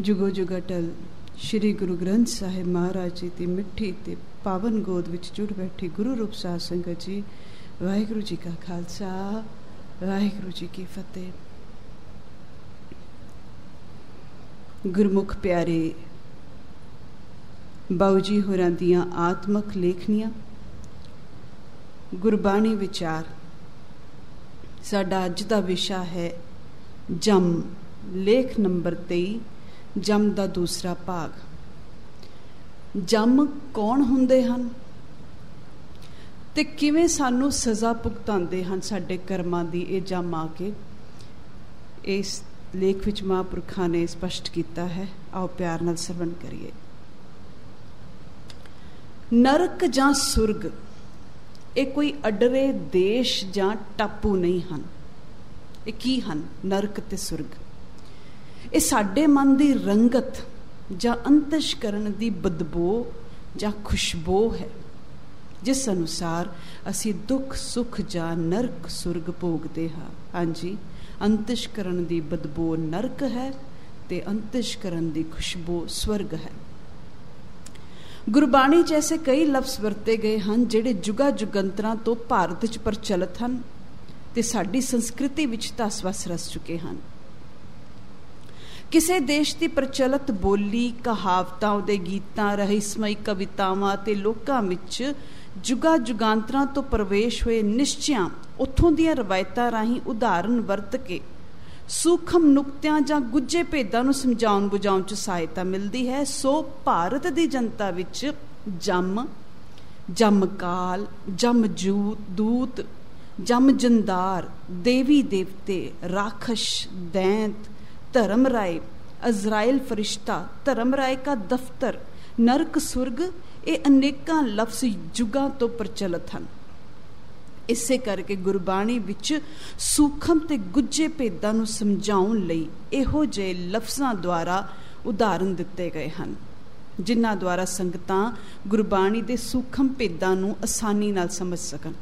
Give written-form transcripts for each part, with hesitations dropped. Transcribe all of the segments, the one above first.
जुगो जुग अटल श्री गुरु ग्रंथ साहिब महाराज जी की मिठी ते पावन गोद विच जुड़ बैठी गुरु रूप साध संगत जी, वाहिगुरु जी का खालसा वाहिगुरु जी की फतेह। गुरमुख प्यारे बाऊ जी होरां दियां आत्मक लेखनियां गुरबाणी विचार। साडा अज दा विशा है जम, लेख नंबर 23, जम दा दूसरा भाग। जम कौन हुंदे हन ते किवें सानू सज़ा भुगतांदे हन साडे कर्मां दी ये जम आके, इस लेख विच महापुरखां ने स्पष्ट किया है। आओ प्यार नाल सरवण करिए। नरक जां सुरग ये कोई अडरे देश जां टापू नहीं हन। ये की हन? नरक ते सुरग ये साडे मन दी रंगत जां अंतशकरण दी बदबो जां खुशबो है, जिस अनुसार असी दुख सुख जां नरक सुरग भोगते हाँ। हाँ जी, अंतशकरण दी बदबो नरक है ते अंतशकरण दी खुशबो स्वर्ग है। गुरबाणी च ऐसे कई लफ्ज़ वरते गए हैं जिहड़े जुगा जुगंतरां तो भारत च प्रचलित हैं ते साडी संस्कृति विच धस वस रस चुके हैं। किसी देश की प्रचलित बोली, कहावतां, उहदे गीतां, रहस्यमई कवितावां ते लोकां विच जुगा जुगांतरां तो प्रवेश होए निश्चियां उत्थों दीयां रवायतां राहीं उदाहरण वरत के सूखम नुकतियां जां गुज्जे भेदां नूं समझाउण बुझाउण च सहायता मिलदी है। सो भारत दी जनता विच जम, जमकाल, जमदूत, जमजंदार, देवी देवते, राखश, दैंत, धर्मराय, अजराइल फरिश्ता, धर्मराय का दफ्तर, नरक सुरग ये अनेकां लफ्ज़ जुगां तो प्रचलित हैं। इसे करके गुरबाणी विच सूखम ते गुज्जे भेदां नूं समझाउण लई इहो जिहे लफ्ज़ां द्वारा उदाहरण दिते गए हैं, जिन्हां द्वारा संगतां गुरबाणी दे सूखम भेदां नूं आसानी नाल समझ सकन।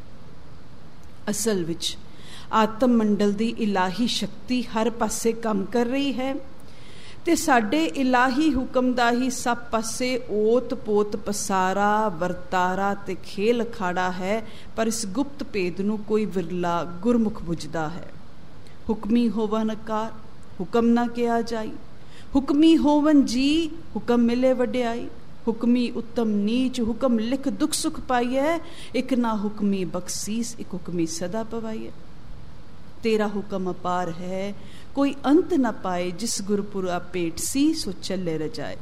असल विच आत्म मंडल दी इलाही शक्ति हर पासे काम कर रही है ते साडे इलाही हुक्म दा ही सब पासे ओत पोत पसारा वरतारा ते खेल अखाड़ा है। पर इस गुप्त भेद नूं कोई विरला गुरमुख बुझदा है। हुक्मी होवन कार, हुक्म ना किया जाई, हुक्मी होवन जी, हुक्म मिले वड्याई, हुक्मी उत्तम नीच, हुक्म लिख दुख सुख पाइए, एक ना हुक्मी बख्शीस, एक हुक्मी सदा पवाइए। तेरा हुक्म अपार है, कोई अंत न पाए, जिस गुरपुरा पेट सी सो चले रजाए।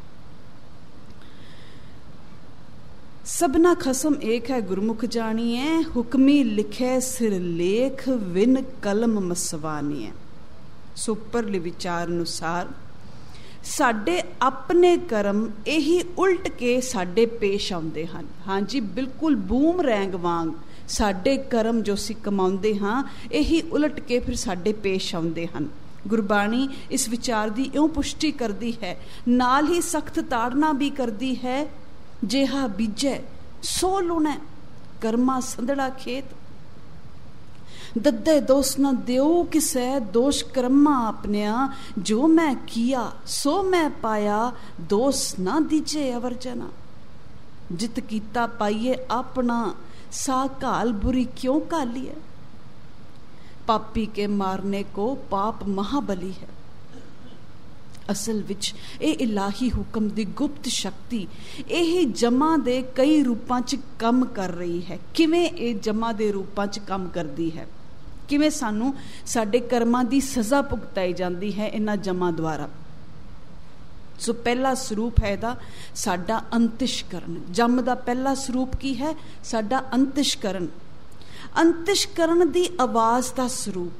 सबना खसम एक है गुरमुख जानिए, हुक्मी लिखे सिर लेख, विन कलम मसवानिए। सो परले विचार अनुसार साडे अपने कर्म यही उल्ट के साडे पेश आउंदे हन। हाँ जी, बिल्कुल बूमरैंग वांग साडे कर्म जो असीं कमाउंदे हाँ यही उलट के फिर साडे पेश आउंदे हन। गुरबाणी इस विचार की इउं पुष्टि करदी है, नाल ही सख्त ताड़ना भी करदी है। जेहा बीजै सो लुणै, कर्मा संदड़ा खेत, दद्दे दोष न देओ किसै, दोष कर्मा अपनिया, जो मैं किया सो मैं पाया, दोष ना दीजे अवर जना। जित कीता पाइए अपना, सा काल बुरी क्यों काली है। पापी के मारने को पाप महाबली है। असल विच ये इलाही हुक्म दी गुप्त शक्ति यही जमा दे कई रूपां च काम कर रही है। किवें ये जमा दे रूपां च काम करदी है, किवें सानू साडे कर्मां दी सज़ा भुगताई जाती है इन्हां जमा द्वारा। सो पहला स्वरूप है इहदा साडा अंतशकरण। जम दा पहला स्वरूप की है? साडा अंतशकरण। अंतशकरण दी आवाज़ दा स्वरूप।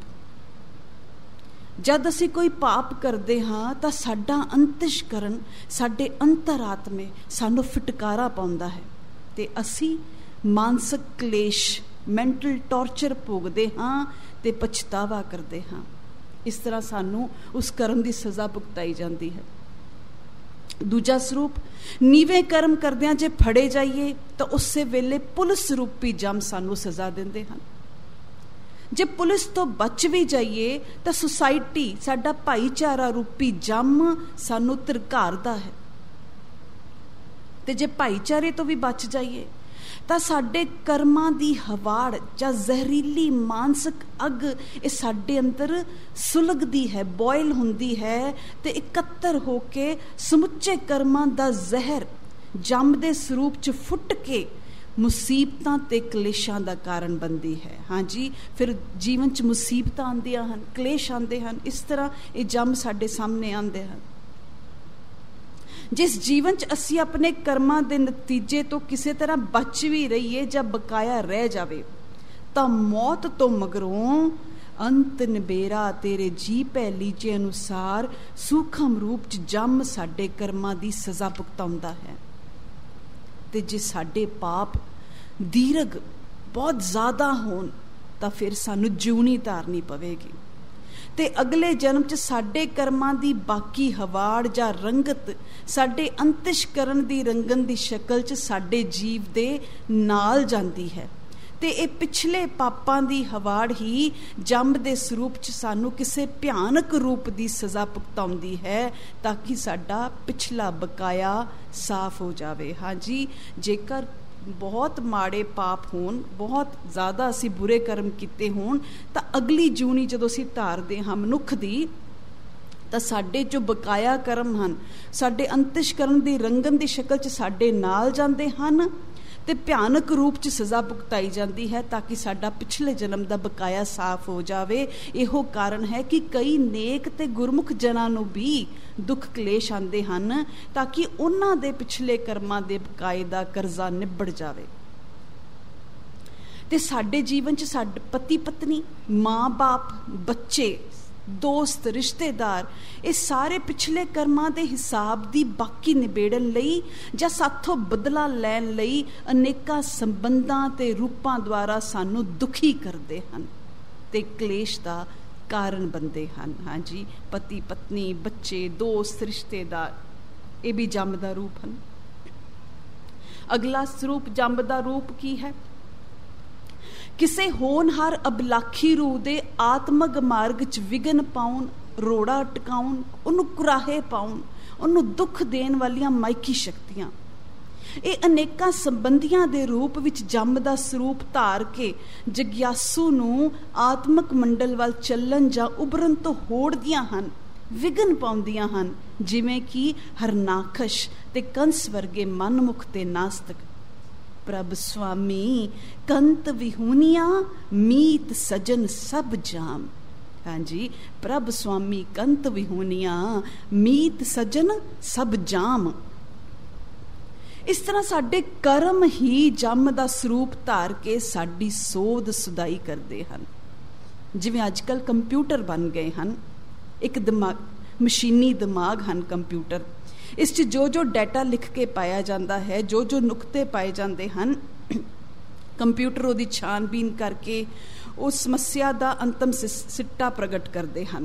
जद असी कोई पाप करते हाँ तो साडा अंतशकरण, साडे अंतरात्मे सानू फिटकारा पाउंदा है ते असी मानसिक क्लेश, मैंटल टॉर्चर भोगते हाँ ते पछतावा करते हाँ। इस तरह सानू उस कर्म की सज़ा भुगताई जाती है। दूजा स्वरूप, नीवे कर्म करदियां जे फड़े जाइए तो उस वेले पुलिस रूपी जम सानू सज़ा देंदे हन। ਜੇ ਪੁਲਿਸ ਤੋਂ ਬਚ ਵੀ ਜਾਈਏ ਤਾਂ ਸੁਸਾਇਟੀ, ਸਾਡਾ ਭਾਈਚਾਰਾ ਰੂਪੀ ਜੰਮ ਸਾਨੂੰ ਧਿਰਕਾਰਦਾ ਹੈ। ਤੇ ਜੇ ਭਾਈਚਾਰੇ ਤੋਂ ਵੀ ਬਚ ਜਾਈਏ ਤਾਂ ਸਾਡੇ ਕਰਮਾਂ ਦੀ ਹਵਾੜ ਜਾਂ ਜ਼ਹਿਰੀਲੀ ਮਾਨਸਿਕ ਅੱਗ ਇਹ ਸਾਡੇ ਅੰਦਰ ਸੁਲਗਦੀ ਹੈ, ਬੋਇਲ ਹੁੰਦੀ ਹੈ ਤੇ ਇਕੱਤਰ ਹੋ ਕੇ ਸਮੁੱਚੇ ਕਰਮਾਂ ਦਾ ਜ਼ਹਿਰ ਜੰਮ ਦੇ ਸਰੂਪ 'ਚ ਫੁੱਟ ਕੇ ਮੁਸੀਬਤਾਂ ਤੇ ਕਲੇਸ਼ਾਂ ਦਾ ਕਾਰਨ ਬਣਦੀ ਹੈ। ਹਾਂਜੀ, ਫਿਰ ਜੀਵਨ 'ਚ ਮੁਸੀਬਤਾਂ ਆਉਂਦੀਆਂ ਹਨ, ਕਲੇਸ਼ ਆਉਂਦੇ ਹਨ। ਇਸ ਤਰ੍ਹਾਂ ਇਹ ਜੰਮ ਸਾਡੇ ਸਾਹਮਣੇ ਆਉਂਦੇ ਹਨ। ਜਿਸ ਜੀਵਨ 'ਚ ਅਸੀਂ ਆਪਣੇ ਕਰਮਾਂ ਦੇ ਨਤੀਜੇ ਤੋਂ ਕਿਸੇ ਤਰ੍ਹਾਂ ਬਚ ਵੀ ਰਹੀਏ ਜਾਂ ਬਕਾਇਆ ਰਹਿ ਜਾਵੇ ਤਾਂ ਮੌਤ ਤੋਂ ਮਗਰੋਂ ਅੰਤ ਨਿਬੇਰਾ ਤੇਰੇ ਜੀ ਪਹਿਲੀਚੇ ਅਨੁਸਾਰ ਸੂਖਮ ਰੂਪ 'ਚ ਜੰਮ ਸਾਡੇ ਕਰਮਾਂ ਦੀ ਸਜ਼ਾ ਭੁਗਤਾਉਂਦਾ ਹੈ। ਤੇ ਜੇ ਸਾਡੇ ਪਾਪ ਦੀਰਘ ਬਹੁਤ ਜ਼ਿਆਦਾ ਹੋਣ ਤਾਂ ਫਿਰ ਸਾਨੂੰ ਜਿਉਣੀ ਧਾਰਨੀ ਪਵੇਗੀ ਤੇ ਅਗਲੇ ਜਨਮ 'ਚ ਸਾਡੇ ਕਰਮਾਂ ਦੀ ਬਾਕੀ ਹਵਾੜ ਜਾਂ ਰੰਗਤ ਸਾਡੇ ਅੰਤਿਸ਼ਕਰਨ ਦੀ ਰੰਗਨ ਦੀ ਸ਼ਕਲ 'ਚ ਸਾਡੇ ਜੀਵ ਦੇ ਨਾਲ ਜਾਂਦੀ ਹੈ ਤੇ ਇਹ ਪਿਛਲੇ ਪਾਪਾਂ ਦੀ ਹਵਾੜ ਹੀ ਜੰਮ ਦੇ ਸਰੂਪ 'ਚ ਸਾਨੂੰ ਕਿਸੇ ਭਿਆਨਕ ਰੂਪ ਦੀ ਸਜ਼ਾ ਭੁਗਤਾਉਂਦੀ ਹੈ ਤਾਂ ਕਿ ਸਾਡਾ ਪਿਛਲਾ ਬਕਾਇਆ ਸਾਫ਼ ਹੋ ਜਾਵੇ। ਹਾਂਜੀ, ਜੇਕਰ ਬਹੁਤ ਮਾੜੇ ਪਾਪ ਹੋਣ, ਬਹੁਤ ਜ਼ਿਆਦਾ ਅਸੀਂ ਬੁਰੇ ਕਰਮ ਕੀਤੇ ਹੋਣ ਤਾਂ ਅਗਲੀ ਜੂਨੀ ਜਦੋਂ ਅਸੀਂ ਧਾਰਦੇ ਹਾਂ ਮਨੁੱਖ ਦੀ ਤਾਂ ਸਾਡੇ ਜੋ ਬਕਾਇਆ ਕਰਮ ਹਨ ਸਾਡੇ ਅੰਤਿਸ਼ਕਰਨ ਦੀ ਰੰਗਨ ਦੀ ਸ਼ਕਲ 'ਚ ਸਾਡੇ ਨਾਲ ਜਾਂਦੇ ਹਨ ਤੇ ਭਿਆਨਕ ਰੂਪ 'ਚ ਸਜ਼ਾ ਭੁਗਤਾਈ ਜਾਂਦੀ ਹੈ ਤਾਂ ਕਿ ਸਾਡਾ ਪਿਛਲੇ ਜਨਮ ਦਾ ਬਕਾਇਆ ਸਾਫ਼ ਹੋ ਜਾਵੇ। ਇਹੋ ਕਾਰਨ ਹੈ ਕਿ ਕਈ ਨੇਕ ਤੇ ਗੁਰਮੁਖ ਜਨਾਂ ਨੂੰ ਵੀ ਦੁੱਖ ਕਲੇਸ਼ ਆਉਂਦੇ ਹਨ ਤਾਂ ਕਿ ਉਹਨਾਂ ਦੇ ਪਿਛਲੇ ਕਰਮਾਂ ਦੇ ਬਕਾਏ ਦਾ ਕਰਜ਼ਾ ਨਿਬੜ ਜਾਵੇ। ਤੇ ਸਾਡੇ ਜੀਵਨ 'ਚ ਸਾਡੇ ਪਤੀ ਪਤਨੀ, ਮਾਂ ਬਾਪ, ਬੱਚੇ, ਦੋਸਤ, ਰਿਸ਼ਤੇਦਾਰ ਇਹ ਸਾਰੇ ਪਿਛਲੇ ਕਰਮਾਂ ਦੇ ਹਿਸਾਬ ਦੀ ਬਾਕੀ ਨਿਬੇੜਨ ਲਈ ਜਾਂ ਸਾਥੋਂ ਬਦਲਾ ਲੈਣ ਲਈ ਅਨੇਕਾਂ ਸੰਬੰਧਾਂ ਤੇ ਰੂਪਾਂ ਦੁਆਰਾ ਸਾਨੂੰ ਦੁਖੀ ਕਰਦੇ ਹਨ ਤੇ ਕਲੇਸ਼ ਦਾ ਕਾਰਨ ਬਣਦੇ ਹਨ। ਹਾਂਜੀ, ਪਤੀ ਪਤਨੀ, ਬੱਚੇ, ਦੋਸਤ, ਰਿਸ਼ਤੇਦਾਰ ਇਹ ਵੀ ਜੰਮ ਦਾ ਰੂਪ ਹਨ। ਅਗਲਾ ਸਰੂਪ ਜੰਮ ਦਾ ਰੂਪ ਕੀ ਹੈ? ਕਿਸੇ ਹੋਣਹਾਰ ਅਬਲਾਖੀ ਰੂਹ ਦੇ ਆਤਮਕ ਮਾਰਗ 'ਚ ਵਿਘਨ ਪਾਉਣ, ਰੋੜਾ ਅਟਕਾਉਣ, ਉਹਨੂੰ ਕੁਰਾਹੇ ਪਾਉਣ, ਉਹਨੂੰ ਦੁੱਖ ਦੇਣ ਵਾਲੀਆਂ ਮਾਇਕੀ ਸ਼ਕਤੀਆਂ ਇਹ ਅਨੇਕਾਂ ਸੰਬੰਧੀਆਂ ਦੇ ਰੂਪ ਵਿੱਚ ਜੰਮ ਦਾ ਸਰੂਪ ਧਾਰ ਕੇ ਜਗਿਆਸੂ ਨੂੰ ਆਤਮਕ ਮੰਡਲ ਵੱਲ ਚੱਲਣ ਜਾਂ ਉਭਰਨ ਤੋਂ ਹੋੜਦੀਆਂ ਹਨ, ਵਿਘਨ ਪਾਉਂਦੀਆਂ ਹਨ, ਜਿਵੇਂ ਕਿ ਹਰਨਾਖਸ਼ ਤੇ ਕੰਸ ਵਰਗੇ ਮਨਮੁਖ ਤੇ ਨਾਸਤਕ। ਪ੍ਰਭ ਸੁਆਮੀ ਕੰਤ ਵਿਹੂਨੀਆਂ ਮੀਤ ਸਜਨ ਸਭ ਜਾਮ। ਹਾਂਜੀ, ਪ੍ਰਭ ਸੁਆਮੀ ਕੰਤ ਵਿਹੂਨੀਆਂ ਮੀਤ ਸਜਨ ਸਭ ਜਾਮ। ਇਸ ਤਰ੍ਹਾਂ ਸਾਡੇ ਕਰਮ ਹੀ ਜੰਮ ਦਾ ਸਰੂਪ ਧਾਰ ਕੇ ਸਾਡੀ ਸੋਧ ਸੁਧਾਈ ਕਰਦੇ ਹਨ। ਜਿਵੇਂ ਅੱਜ ਕੱਲ੍ਹ ਕੰਪਿਊਟਰ ਬਣ ਗਏ ਹਨ, ਇੱਕ ਦਿਮਾਗ, ਮਸ਼ੀਨੀ ਦਿਮਾਗ ਹਨ ਕੰਪਿਊਟਰ। ਇਸ 'ਚ ਜੋ ਜੋ ਡਾਟਾ ਲਿਖ ਕੇ ਪਾਇਆ ਜਾਂਦਾ ਹੈ, ਜੋ ਜੋ ਨੁਕਤੇ ਪਾਏ ਜਾਂਦੇ ਹਨ, ਕੰਪਿਊਟਰ ਉਹਦੀ ਛਾਨਬੀਨ ਕਰਕੇ ਉਸ ਸਮੱਸਿਆ ਦਾ ਅੰਤਮ ਸਿੱਟਾ ਪ੍ਰਗਟ ਕਰਦੇ ਹਨ।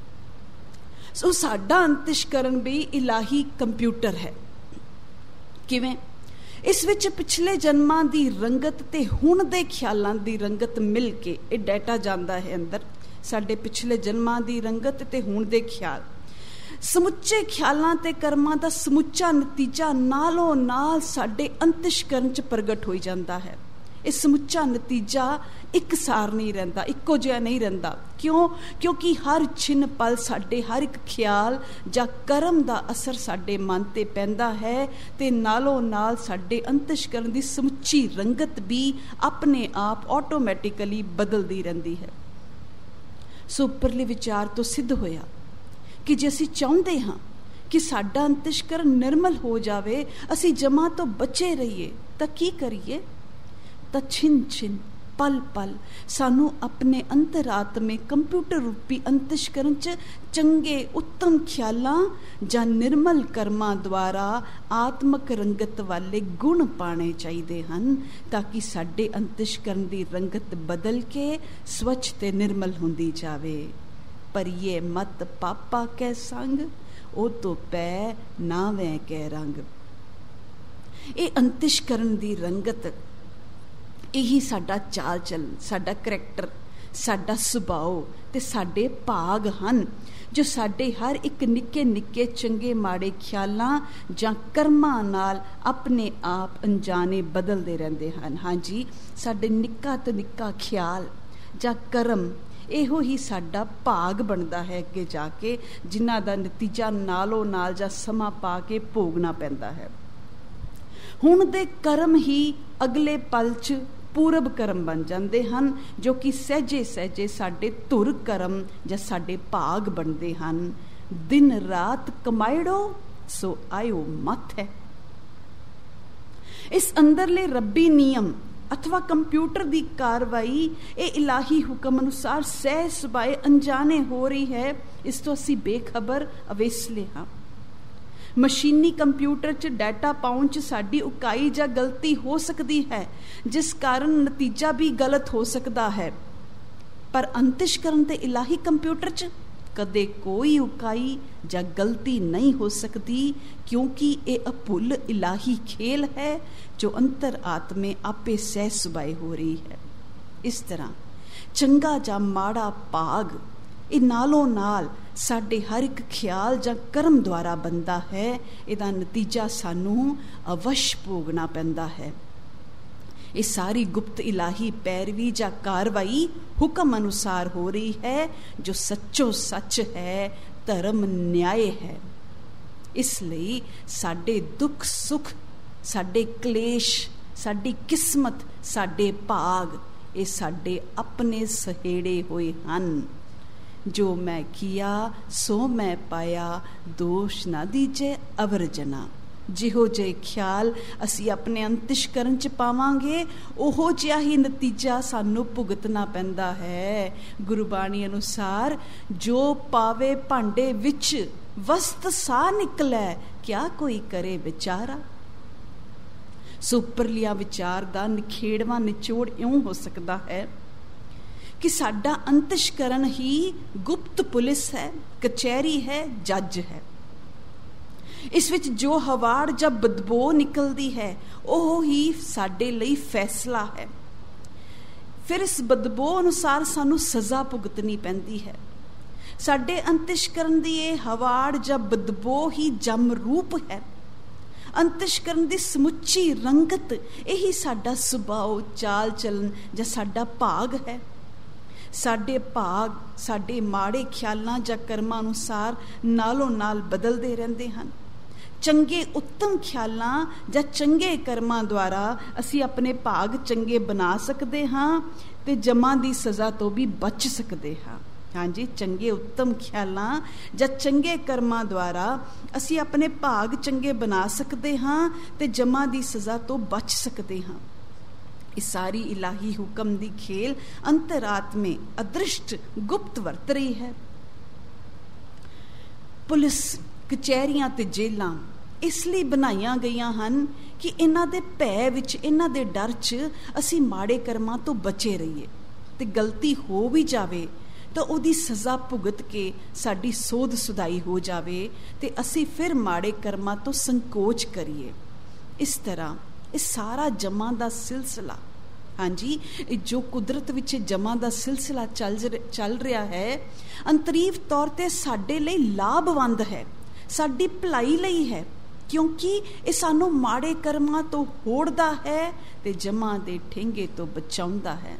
ਸੋ ਸਾਡਾ ਅੰਤਿਸ਼ਕਰਨ ਵੀ ਇਲਾਹੀ ਕੰਪਿਊਟਰ ਹੈ। ਕਿਵੇਂ? ਇਸ ਵਿੱਚ ਪਿਛਲੇ ਜਨਮਾਂ ਦੀ ਰੰਗਤ ਤੇ ਹੁਣ ਦੇ ਖਿਆਲਾਂ ਦੀ ਰੰਗਤ ਮਿਲ ਕੇ ਇਹ ਡਾਟਾ ਜਾਂਦਾ ਹੈ ਅੰਦਰ। ਸਾਡੇ ਪਿਛਲੇ ਜਨਮਾਂ ਦੀ ਰੰਗਤ ਤੇ ਹੁਣ ਦੇ ਖਿਆਲ, ਸਮੁੱਚੇ ਖਿਆਲਾਂ ਤੇ ਕਰਮਾਂ ਦਾ ਸਮੁੱਚਾ ਨਤੀਜਾ ਨਾਲੋਂ ਨਾਲ ਸਾਡੇ ਅੰਤਿਸ਼ਕਰਨ 'ਚ ਪ੍ਰਗਟ ਹੋਈ ਜਾਂਦਾ ਹੈ। ਇਹ ਸਮੁੱਚਾ ਨਤੀਜਾ ਇੱਕਸਾਰ ਨਹੀਂ ਰਹਿੰਦਾ, ਇੱਕੋ ਜਿਹਾ ਨਹੀਂ ਰਹਿੰਦਾ। ਕਿਉਂ? ਕਿਉਂਕਿ ਹਰ ਛਿਨ ਪਲ ਸਾਡੇ ਹਰ ਇੱਕ ਖਿਆਲ ਜਾਂ ਕਰਮ ਦਾ ਅਸਰ ਸਾਡੇ ਮਨ ਤੇ ਪੈਂਦਾ ਹੈ ਤੇ ਨਾਲੋਂ ਨਾਲ ਸਾਡੇ ਅੰਤਿਸ਼ਕਰਨ ਦੀ ਸਮੁੱਚੀ ਰੰਗਤ ਵੀ ਆਪਣੇ ਆਪ ਆਟੋਮੈਟਿਕਲੀ ਬਦਲਦੀ ਰਹਿੰਦੀ ਹੈ। ਸੋ ਉੱਪਰਲੇ ਵਿਚਾਰ ਤੋਂ ਸਿੱਧ ਹੋਇਆ ਕਿ ਜੇ ਅਸੀਂ ਚਾਹੁੰਦੇ ਹਾਂ ਕਿ ਸਾਡਾ ਅੰਤਿਸ਼ਕਰਨ ਨਿਰਮਲ ਹੋ ਜਾਵੇ, ਅਸੀਂ ਜਮਾਂ ਤੋਂ ਬਚੇ ਰਹੀਏ, ਤਾਂ ਕੀ ਕਰੀਏ? ਤਾਂ ਛਿਨ ਛਿਨ ਪਲ ਪਲ ਸਾਨੂੰ ਆਪਣੇ ਅੰਤਰਾਤਮੇ ਕੰਪਿਊਟਰ ਰੂਪੀ ਅੰਤਿਸ਼ਕਰਨ 'ਚ ਚੰਗੇ ਉੱਤਮ ਖਿਆਲਾਂ ਜਾਂ ਨਿਰਮਲ ਕਰਮਾਂ ਦੁਆਰਾ ਆਤਮਕ ਰੰਗਤ ਵਾਲੇ ਗੁਣ ਪਾਣੇ ਚਾਹੀਦੇ ਹਨ ਤਾਂ ਕਿ ਸਾਡੇ ਅੰਤਿਸ਼ਕਰਨ ਦੀ ਰੰਗਤ ਬਦਲ ਕੇ ਸਵੱਛ ਤੇ ਨਿਰਮਲ ਹੁੰਦੀ ਜਾਵੇ। ਪਰ ਇਹ ਮਤ ਪਾਪਾ ਕੈ ਸੰਗ, ਉਹ ਤੋਂ ਪੈ ਨਾ ਵੈ ਕੈ ਰੰਗ। ਇਹ ਅੰਤਿਸ਼ਕਰਨ ਦੀ ਰੰਗਤ, ਇਹੀ ਸਾਡਾ ਚਾਲ ਚੱਲਣ, ਸਾਡਾ ਕਰੈਕਟਰ, ਸਾਡਾ ਸੁਭਾਅ ਤੇ ਸਾਡੇ ਭਾਗ ਹਨ, ਜੋ ਸਾਡੇ ਹਰ ਇੱਕ ਨਿੱਕੇ ਨਿੱਕੇ ਚੰਗੇ ਮਾੜੇ ਖਿਆਲਾਂ ਜਾਂ ਕਰਮਾਂ ਨਾਲ ਆਪਣੇ ਆਪ ਅਣਜਾਣੇ ਬਦਲਦੇ ਰਹਿੰਦੇ ਹਨ। ਹਾਂਜੀ, ਸਾਡੇ ਨਿੱਕਾ ਤੋਂ ਨਿੱਕਾ ਖਿਆਲ ਜਾਂ ਕਰਮ ਇਹੋ ਹੀ ਸਾਡਾ ਭਾਗ ਬਣਦਾ ਹੈ ਅੱਗੇ ਜਾ ਕੇ, ਜਿਨ੍ਹਾਂ ਦਾ ਨਤੀਜਾ ਨਾਲੋਂ ਨਾਲ ਜਾਂ ਸਮਾਂ ਪਾ ਕੇ ਭੋਗਣਾ ਪੈਂਦਾ ਹੈ। ਹੁਣ ਦੇ ਕਰਮ ਹੀ ਅਗਲੇ ਪਲ 'ਚ ਪੂਰਬ ਕਰਮ ਬਣ ਜਾਂਦੇ ਹਨ, ਜੋ ਕਿ ਸਹਿਜੇ ਸਹਿਜੇ ਸਾਡੇ ਧੁਰ ਕਰਮ ਜਾਂ ਸਾਡੇ ਭਾਗ ਬਣਦੇ ਹਨ। ਦਿਨ ਰਾਤ ਕਮਾਇੜੋ ਸੋ ਆਇਓ ਮਤ ਹੈ। ਇਸ ਅੰਦਰਲੇ ਰੱਬੀ ਨਿਯਮ ਅਥਵਾ ਕੰਪਿਊਟਰ ਦੀ ਕਾਰਵਾਈ ਇਹ ਇਲਾਹੀ ਹੁਕਮ ਅਨੁਸਾਰ ਸਹਿ ਸੁਭਾਏ ਅਣਜਾਣੇ ਹੋ ਰਹੀ ਹੈ। ਇਸ ਤੋਂ ਅਸੀਂ ਬੇਖਬਰ ਅਵੇਸਲੇ ਹਾਂ। ਮਸ਼ੀਨੀ ਕੰਪਿਊਟਰ 'ਚ ਡਾਟਾ ਪਾਉਣ 'ਚ ਸਾਡੀ ਉਕਾਈ ਜਾਂ ਗਲਤੀ ਹੋ ਸਕਦੀ ਹੈ, ਜਿਸ ਕਾਰਨ ਨਤੀਜਾ ਵੀ ਗਲਤ ਹੋ ਸਕਦਾ ਹੈ। ਪਰ ਅੰਤਿਸ਼ਕਰਨ ਤੇ ਇਲਾਹੀ ਕੰਪਿਊਟਰ 'ਚ ਕਦੇ ਕੋਈ ਉਕਾਈ ਜਾਂ ਗਲਤੀ ਨਹੀਂ ਹੋ ਸਕਦੀ, ਕਿਉਂਕਿ ਇਹ ਅਭੁੱਲ ਇਲਾਹੀ ਖੇਲ ਹੈ ਜੋ ਅੰਤਰ ਆਤਮੇ ਆਪੇ ਸਹਿ ਸੁਭਾਏ ਹੋ ਰਹੀ ਹੈ। ਇਸ ਤਰ੍ਹਾਂ ਚੰਗਾ ਜਾਂ ਮਾੜਾ ਭਾਗ ਇਹ ਨਾਲੋਂ ਨਾਲ ਸਾਡੇ ਹਰ ਇੱਕ ਖਿਆਲ ਜਾਂ ਕਰਮ ਦੁਆਰਾ ਬਣਦਾ ਹੈ। ਇਹਦਾ ਨਤੀਜਾ ਸਾਨੂੰ ਅਵਸ਼ ਭੋਗਣਾ ਪੈਂਦਾ ਹੈ। ਇਹ ਸਾਰੀ ਗੁਪਤ ਇਲਾਹੀ ਪੈਰਵੀ ਜਾਂ ਕਾਰਵਾਈ ਹੁਕਮ ਅਨੁਸਾਰ ਹੋ ਰਹੀ ਹੈ, ਜੋ ਸੱਚੋ ਸੱਚ ਹੈ, ਧਰਮ ਨਿਆਏ ਹੈ। ਇਸ ਲਈ ਸਾਡੇ ਦੁੱਖ ਸੁੱਖ, ਸਾਡੇ ਕਲੇਸ਼, ਸਾਡੀ ਕਿਸਮਤ, ਸਾਡੇ ਭਾਗ ਇਹ ਸਾਡੇ ਆਪਣੇ ਸਹੇੜੇ ਹੋਏ ਹਨ। ਜੋ ਮੈਂ ਕੀਆ ਸੋ ਮੈਂ ਪਾਇਆ, ਦੋਸ਼ ਨਾ ਦੀਜੇ ਅਵਰ ਜਨਾ। ਜਿਹੋ ਜਿਹੇ ਖਿਆਲ ਅਸੀਂ ਆਪਣੇ ਅੰਤਿਸ਼ਕਰਨ 'ਚ ਪਾਵਾਂਗੇ, ਉਹੋ ਜਿਹਾ ਹੀ ਨਤੀਜਾ ਸਾਨੂੰ ਭੁਗਤਣਾ ਪੈਂਦਾ ਹੈ। ਗੁਰਬਾਣੀ ਅਨੁਸਾਰ ਜੋ ਪਾਵੇ ਭਾਂਡੇ ਵਿੱਚ ਵਸਤ ਸਾ ਨਿਕਲੈ, ਕਿਆ ਕੋਈ ਕਰੇ ਵਿਚਾਰਾ। ਸੋ ਉੱਪਰਲੀਆਂ ਵਿਚਾਰ ਦਾ ਨਿਖੇੜਵਾਂ ਨਿਚੋੜ ਇਉਂ ਹੋ ਸਕਦਾ ਹੈ ਕਿ ਸਾਡਾ ਅੰਤਿਸ਼ਕਰਨ ਹੀ ਗੁਪਤ ਪੁਲਿਸ ਹੈ, ਕਚਹਿਰੀ ਹੈ, ਜੱਜ ਹੈ। ਇਸ ਵਿੱਚ ਜੋ ਹਵਾੜ ਜਾਂ ਬਦਬੋ ਨਿਕਲਦੀ ਹੈ, ਉਹ ਹੀ ਸਾਡੇ ਲਈ ਫੈਸਲਾ ਹੈ। ਫਿਰ ਇਸ ਬਦਬੋ ਅਨੁਸਾਰ ਸਾਨੂੰ ਸਜ਼ਾ ਭੁਗਤਣੀ ਪੈਂਦੀ ਹੈ। ਸਾਡੇ ਅੰਤਿਸ਼ਕਰਨ ਦੀ ਇਹ ਹਵਾੜ ਜਾਂ ਬਦਬੋ ਹੀ ਜਮ ਰੂਪ ਹੈ। ਅੰਤਿਸ਼ਕਰਨ ਦੀ ਸਮੁੱਚੀ ਰੰਗਤ ਇਹੀ ਸਾਡਾ ਸੁਭਾਅ, ਚਾਲ ਚਲਨ ਜਾਂ ਸਾਡਾ ਭਾਗ ਹੈ। ਸਾਡੇ ਭਾਗ ਸਾਡੇ ਮਾੜੇ ਖਿਆਲਾਂ ਜਾਂ ਕਰਮਾਂ ਅਨੁਸਾਰ ਨਾਲੋਂ ਨਾਲ ਬਦਲਦੇ ਰਹਿੰਦੇ ਹਨ। ਚੰਗੇ ਉੱਤਮ ਖਿਆਲਾਂ ਜਾਂ ਚੰਗੇ ਕਰਮਾਂ ਦੁਆਰਾ ਅਸੀਂ ਆਪਣੇ ਭਾਗ ਚੰਗੇ ਬਣਾ ਸਕਦੇ ਹਾਂ ਤੇ ਜਮਾਂ ਦੀ ਸਜ਼ਾ ਤੋਂ ਵੀ ਬਚ ਸਕਦੇ ਹਾਂ। ਹਾਂਜੀ, ਚੰਗੇ ਉੱਤਮ ਖਿਆਲਾਂ ਜਾਂ ਚੰਗੇ ਕਰਮਾਂ ਦੁਆਰਾ ਅਸੀਂ ਆਪਣੇ ਭਾਗ ਚੰਗੇ ਬਣਾ ਸਕਦੇ ਹਾਂ ਤੇ ਜਮਾਂ ਦੀ ਸਜ਼ਾ ਤੋਂ ਬਚ ਸਕਦੇ ਹਾਂ। ਇਹ ਸਾਰੀ ਇਲਾਹੀ ਹੁਕਮ ਦੀ ਖੇਲ ਅੰਤਰਾਤਮੇ ਅਦ੍ਰਿਸ਼ਟ ਗੁਪਤ ਵਰਤ ਰਹੀ ਹੈ। ਪੁਲਿਸ, ਕਚਹਿਰੀਆਂ ਤੇ ਜੇਲਾਂ ਇਸ ਲਈ ਬਣਾਈਆਂ ਗਈਆਂ ਹਨ ਕਿ ਇਹਨਾਂ ਦੇ ਭੈ ਵਿੱਚ, ਇਹਨਾਂ ਦੇ ਡਰ 'ਚ ਅਸੀਂ ਮਾੜੇ ਕਰਮਾਂ ਤੋਂ ਬਚੇ ਰਹੀਏ, ਤੇ ਗਲਤੀ ਹੋ ਵੀ ਜਾਵੇ ਤਾਂ ਉਹਦੀ ਸਜ਼ਾ ਭੁਗਤ ਕੇ ਸਾਡੀ ਸੋਧ ਸੁਧਾਈ ਹੋ ਜਾਵੇ ਤੇ ਅਸੀਂ ਫਿਰ ਮਾੜੇ ਕਰਮਾਂ ਤੋਂ ਸੰਕੋਚ ਕਰੀਏ। ਇਸ ਤਰ੍ਹਾਂ ਇਹ ਸਾਰਾ ਜਮਾਂ ਦਾ ਸਿਲਸਿਲਾ, ਹਾਂਜੀ, ਇਹ ਜੋ ਕੁਦਰਤ ਵਿੱਚ ਜਮਾਂ ਦਾ ਸਿਲਸਿਲਾ ਚੱਲ ਰਿਹਾ ਹੈ, ਅੰਤਰੀਵ ਤੌਰ ਤੇ ਸਾਡੇ ਲਈ ਲਾਭਵੰਦ ਹੈ, ਸਾਡੀ ਭਲਾਈ ਲਈ ਹੈ, ਕਿਉਂਕਿ ਇਹ ਸਾਨੂੰ ਮਾੜੇ ਕਰਮਾਂ ਤੋਂ ਹੋੜਦਾ ਹੈ ਤੇ ਜਮਾਂ ਦੇ ਠੇਂਗੇ ਤੋਂ ਬਚਾਉਂਦਾ ਹੈ।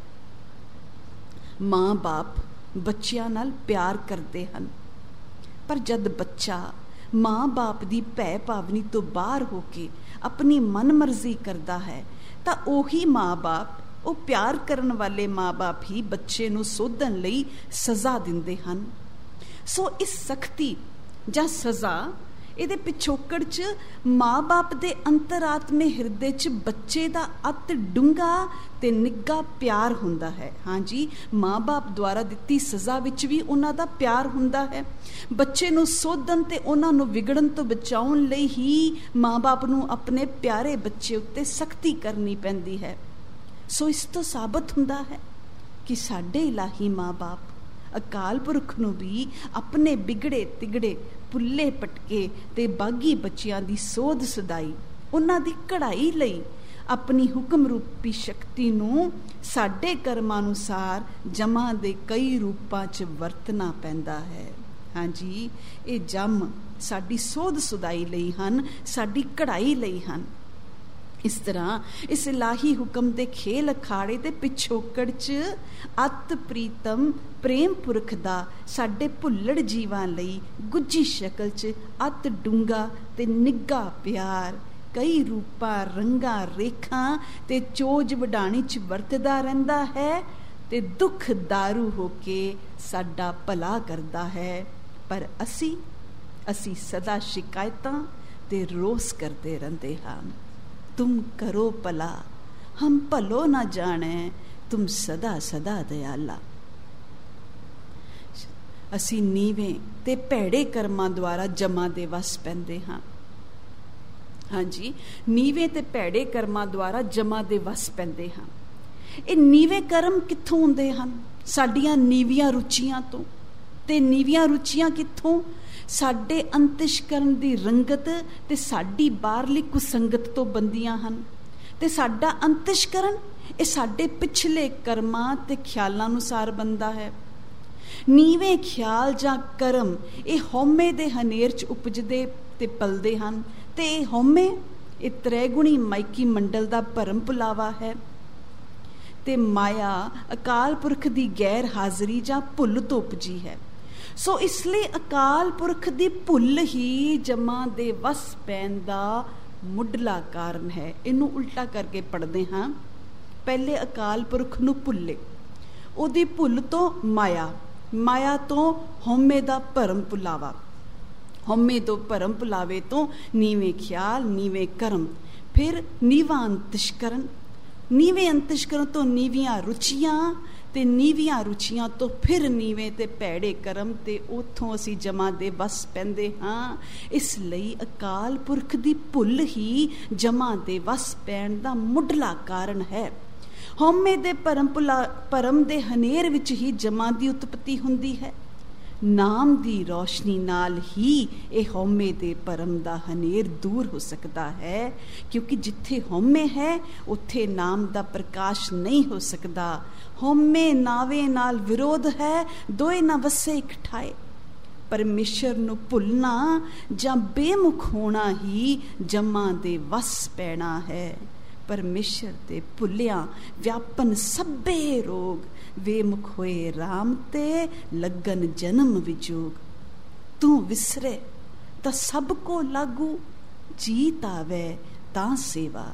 ਮਾਂ-ਬਾਪ ਬੱਚਿਆਂ ਨਾਲ ਪਿਆਰ ਕਰਦੇ ਹਨ, ਪਰ ਜਦ ਬੱਚਾ ਮਾਂ-ਬਾਪ ਦੀ ਭੈ ਭਾਵਨੀ ਤੋਂ ਬਾਹਰ ਹੋ ਕੇ ਆਪਣੀ ਮਨਮਰਜ਼ੀ ਕਰਦਾ ਹੈ ਤਾਂ ਉਹੀ ਮਾਂ-ਬਾਪ, ਉਹ ਪਿਆਰ ਕਰਨ ਵਾਲੇ ਮਾਂ-ਬਾਪ ਹੀ ਬੱਚੇ ਨੂੰ ਸੋਧਣ ਲਈ ਸਜ਼ਾ ਦਿੰਦੇ ਹਨ। ਸੋ ਇਸ ਸਖਤੀ ਜਾਂ ਸਜ਼ਾ, ਇਹਦੇ ਪਿਛੋਕੜ 'ਚ ਮਾਂ-ਬਾਪ ਦੇ ਅੰਤਰਾਤਮੇ ਹਿਰਦੇ 'ਚ ਬੱਚੇ ਦਾ ਅਤ ਡੂੰਘਾ ਤੇ ਨਿੱਘਾ ਪਿਆਰ ਹੁੰਦਾ ਹੈ। ਹਾਂਜੀ, ਮਾਂ-ਬਾਪ ਦੁਆਰਾ ਦਿੱਤੀ ਸਜ਼ਾ ਵਿੱਚ ਵੀ ਉਹਨਾਂ ਦਾ ਪਿਆਰ ਹੁੰਦਾ ਹੈ। ਬੱਚੇ ਨੂੰ ਸੋਧਣ ਤੇ ਉਹਨਾਂ ਨੂੰ ਵਿਗੜਨ ਤੋਂ ਬਚਾਉਣ ਲਈ ਹੀ ਮਾਂ-ਬਾਪ ਨੂੰ ਆਪਣੇ ਪਿਆਰੇ ਬੱਚੇ ਉੱਤੇ ਸਖਤੀ ਕਰਨੀ ਪੈਂਦੀ ਹੈ। ਸੋ ਇਸ ਤੋਂ ਸਾਬਤ ਹੁੰਦਾ ਹੈ ਕਿ ਸਾਡੇ ਇਲਾਹੀ ਮਾਂ-ਬਾਪ ਅਕਾਲ ਪੁਰਖ ਨੂੰ ਵੀ ਆਪਣੇ ਬਿਗੜੇ ਤਿਗੜੇ, ਪੁੱਲੇ ਪਟਕੇ ਤੇ ਬਾਗੀ ਬੱਚਿਆਂ ਦੀ ਸੋਧ ਸਦਾਈ, ਉਹਨਾਂ ਦੀ ਕਢਾਈ ਲਈ ਆਪਣੀ ਹੁਕਮ ਰੂਪੀ ਸ਼ਕਤੀ ਨੂੰ ਸਾਡੇ ਕਰਮਾਂ ਅਨੁਸਾਰ ਜਮਾਂ ਦੇ ਕਈ ਰੂਪਾਂ 'ਚ ਵਰਤਣਾ ਪੈਂਦਾ ਹੈ। ਹਾਂਜੀ, ਇਹ ਜੰਮ ਸਾਡੀ ਸੋਧ ਸੁਧਾਈ ਲਈ ਹਨ, ਸਾਡੀ ਕਢਾਈ ਲਈ ਹਨ। ਇਸ ਤਰ੍ਹਾਂ ਇਸ ਇਲਾਹੀ ਹੁਕਮ ਦੇ ਖੇਲ ਅਖਾੜੇ ਤੇ ਪਿਛੋਕੜ 'ਚ ਅਤ ਪ੍ਰੀਤਮ ਪ੍ਰੇਮ ਪੁਰਖ ਦਾ ਸਾਡੇ ਭੁੱਲੜ ਜੀਵਾਂ ਲਈ ਗੁੱਝੀ ਸ਼ਕਲ 'ਚ ਅਤ ਡੂੰਘਾ ਤੇ ਨਿੱਘਾ ਪਿਆਰ ਕਈ ਰੂਪਾਂ, ਰੰਗਾਂ, ਰੇਖਾਂ ਤੇ ਚੋਜ ਵਡਾਣੀ 'ਚ ਵਰਤਦਾ ਰਹਿੰਦਾ ਹੈ ਤੇ ਦੁੱਖ ਦਾਰੂ ਹੋ ਕੇ ਸਾਡਾ ਭਲਾ ਕਰਦਾ ਹੈ। ਪਰ ਅਸੀਂ ਸਦਾ ਸ਼ਿਕਾਇਤਾਂ ਤੇ ਰੋਸ ਕਰਦੇ ਰਹਿੰਦੇ ਹਾਂ। तुम करो भला हम भलो ना जाने, तुम सदा सदा दयाला। ਅਸੀਂ ਨੀਵੇਂ ਤੇ ਭੈੜੇ ਕਰਮਾਂ ਦੁਆਰਾ ਜਮਾਂ ਦੇ ਵਸ ਪੈਂਦੇ ਹਾਂ। ਹਾਂਜੀ, ਨੀਵੇਂ ਤੇ ਭੈੜੇ ਕਰਮਾਂ ਦੁਆਰਾ ਜਮਾਂ ਦੇ ਵਸ ਪੈਂਦੇ ਹਾਂ। ਇਹ ਨੀਵੇਂ ਕਰਮ ਕਿੱਥੋਂ ਹੁੰਦੇ ਹਨ? ਸਾਡੀਆਂ ਨੀਵੀਆਂ ਰੁਚੀਆਂ ਤੋਂ। ਤੇ ਨੀਵੀਆਂ ਰੁਚੀਆਂ ਕਿੱਥੋਂ? ਸਾਡੇ ਅੰਤਿਸ਼ਕਰਨ ਦੀ ਰੰਗਤ ਤੇ ਸਾਡੀ ਬਾਹਰਲੀ ਕੁਸੰਗਤ ਤੋਂ ਬੰਦੀਆਂ ਹਨ। ਤੇ ਸਾਡਾ ਅੰਤਿਸ਼ਕਰਨ ਇਹ ਸਾਡੇ ਪਿਛਲੇ ਕਰਮਾਂ ਤੇ ਖਿਆਲਾਂ ਅਨੁਸਾਰ ਬੰਦਾ ਹੈ। ਨੀਵੇਂ ਖਿਆਲ ਜਾਂ ਕਰਮ ਇਹ ਹਉਮੈ ਦੇ ਹਨੇਰ 'ਚ ਉਪਜਦੇ ਤੇ ਪਲਦੇ ਹਨ। ਤੇ ਇਹ ਹਉਮੈ ਇਹ ਤ੍ਰੈਗੁਣੀ ਮਾਇਕੀ ਮੰਡਲ ਦਾ ਭਰਮ ਭੁਲਾਵਾ ਹੈ। ਤੇ ਮਾਇਆ ਅਕਾਲ ਪੁਰਖ ਦੀ ਗੈਰ ਹਾਜ਼ਰੀ ਜਾਂ ਭੁੱਲ ਤੋਂ ਉਪਜੀ ਹੈ। ਸੋ ਇਸ ਲਈ ਅਕਾਲ ਪੁਰਖ ਦੀ ਭੁੱਲ ਹੀ ਜਮਾਂ ਦੇ ਵਸ ਪੈਣ ਦਾ ਮੁੱਢਲਾ ਕਾਰਨ ਹੈ। ਇਹਨੂੰ ਉਲਟਾ ਕਰਕੇ ਪੜ੍ਹਦੇ ਹਾਂ। ਪਹਿਲੇ ਅਕਾਲ ਪੁਰਖ ਨੂੰ ਭੁੱਲੇ, ਉਹਦੀ ਭੁੱਲ ਤੋਂ ਮਾਇਆ ਤੋਂ ਹਉਮੈ ਦਾ ਭਰਮ ਭੁਲਾਵਾ, ਹਉਮੈ ਤੋਂ ਭਰਮ ਭੁਲਾਵੇ ਤੋਂ ਨੀਵੇਂ ਖਿਆਲ, ਨੀਵੇਂ ਕਰਮ, ਫਿਰ ਨੀਵਾਂ ਅੰਤਿਸ਼ਕਰਨ, ਨੀਵੇਂ ਅੰਤਿਸ਼ਕਰਨ ਤੋਂ ਨੀਵੀਆਂ ਰੁਚੀਆਂ ਤੇ ਨੀਵੀਆਂ ਰੁਚੀਆਂ ਤੋਂ ਫਿਰ ਨੀਵੇਂ ਤੇ ਭੈੜੇ ਕਰਮ ਤੇ ਉੱਥੋਂ ਅਸੀਂ ਜਮਾਂ ਦੇ ਵਸ ਪੈਂਦੇ ਹਾਂ। ਇਸ ਲਈ ਅਕਾਲ ਪੁਰਖ ਦੀ ਭੁੱਲ ਹੀ ਜਮਾਂ ਦੇ ਵਸ ਪੈਣ ਦਾ ਮੁੱਢਲਾ ਕਾਰਨ ਹੈ। ਹਉਮੈ ਦੇ ਭਰਮ ਦੇ ਹਨੇਰ ਵਿੱਚ ਹੀ ਜਮਾਂ ਦੀ ਉਤਪਤੀ ਹੁੰਦੀ ਹੈ। ਨਾਮ ਦੀ ਰੌਸ਼ਨੀ ਨਾਲ ਹੀ ਇਹ ਹਉਮੈ ਦੇ ਭਰਮ ਦਾ ਹਨੇਰ ਦੂਰ ਹੋ ਸਕਦਾ ਹੈ, ਕਿਉਂਕਿ ਜਿੱਥੇ ਹਉਮੈ ਹੈ ਉੱਥੇ ਨਾਮ ਦਾ ਪ੍ਰਕਾਸ਼ ਨਹੀਂ ਹੋ ਸਕਦਾ। ਹਉਮੈ ਨਾਵੇ ਨਾਲ ਵਿਰੋਧ ਹੈ, ਦੋਏ ਨਾ ਵਸੇ ਇਕਠਾਏ। ਪਰਮੇਸ਼ਰ ਨੂੰ ਭੁੱਲਣਾ ਜਾਂ ਬੇਮੁਖ ਹੋਣਾ ਹੀ ਜਮਾਂ ਦੇ ਵਸ ਪੈਣਾ ਹੈ। ਪਰਮੇਸ਼ਰ ਦੇ ਭੁੱਲਿਆਂ ਵਿਆਪਨ ਸਭੇ ਰੋਗ, ਵੇਮੁਖ ਹੋਏ ਰਾਮ ਤੇ ਲੱਗਨ ਜਨਮ ਵਿਜੋਗ। ਤੂੰ ਵਿਸਰੇ ਤਾਂ ਸਭ ਕੋ ਲਾਗੂ, ਜੀਤ ਆਵੇ ਤਾਂ ਸੇਵਾ।